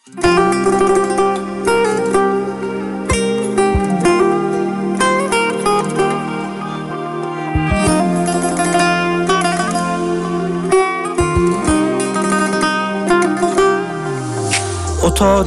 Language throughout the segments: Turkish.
Ota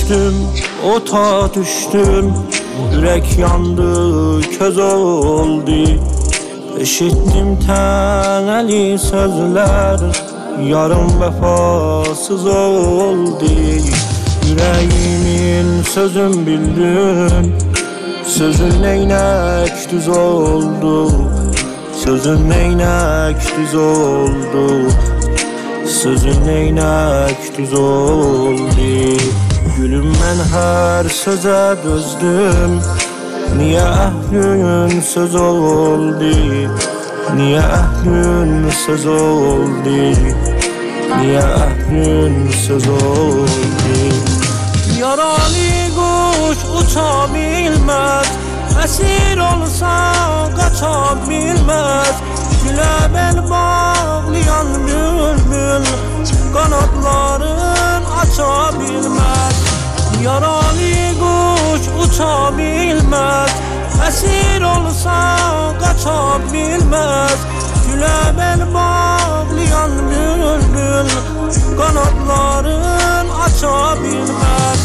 düştüm, yürek yandı, köz oldu. Eşittim tənəli sözler, yarım vefasız oldu. Yüreğimin sözün bildin, sözün neynek düz oldu. Sözün neynek düz oldu. Sözün neynek düz oldu. Gülüm mən hər sözə dözdüm. Niye əhlün söz oldu? Niye əhlün söz oldu? Niye əhlün söz oldu? Yaralı kuş uça bilmez, esir olsa kaça bilmez. Gülə bel bağlayan bülbül kanatların aça bilmez. Yaralı kuş uça bilmez, esir olsa kaça bilmez. Gülə bel bağlayan bülbül kanatların aça bilmez.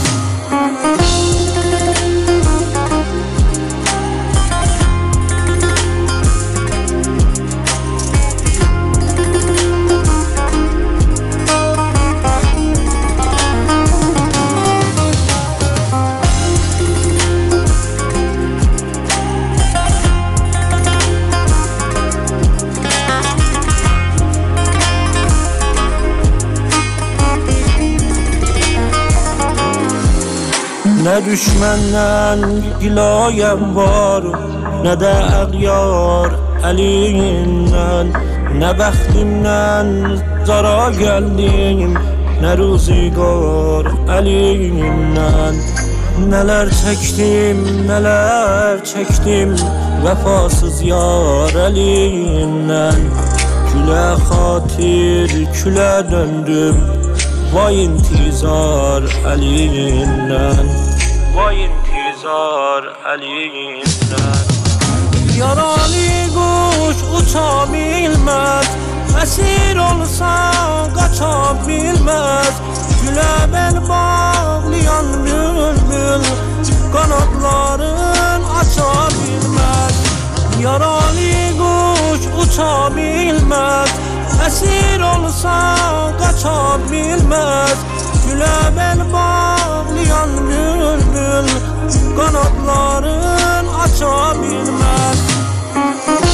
Ne düşmenden gilayem var, ne de əğyar əliyindən. Ne bəxtimdən zara geldim, ne ruzigar əliyindən. Neler çektim, vefasız yar əliyindən. Külə xatir, külə döndüm, vay intizar əliyindən. Vay intizar əliyindən. Yaralı kuş uça bilmez, esir olsa kaça bilmez. Gülə bel bağlayan bülbül kanatların aça bilmez. Yaralı kuş uça bilmez, esir olsa kaça bilmez. Gülə bel bağlayan bülbül kanatların aça bilmez.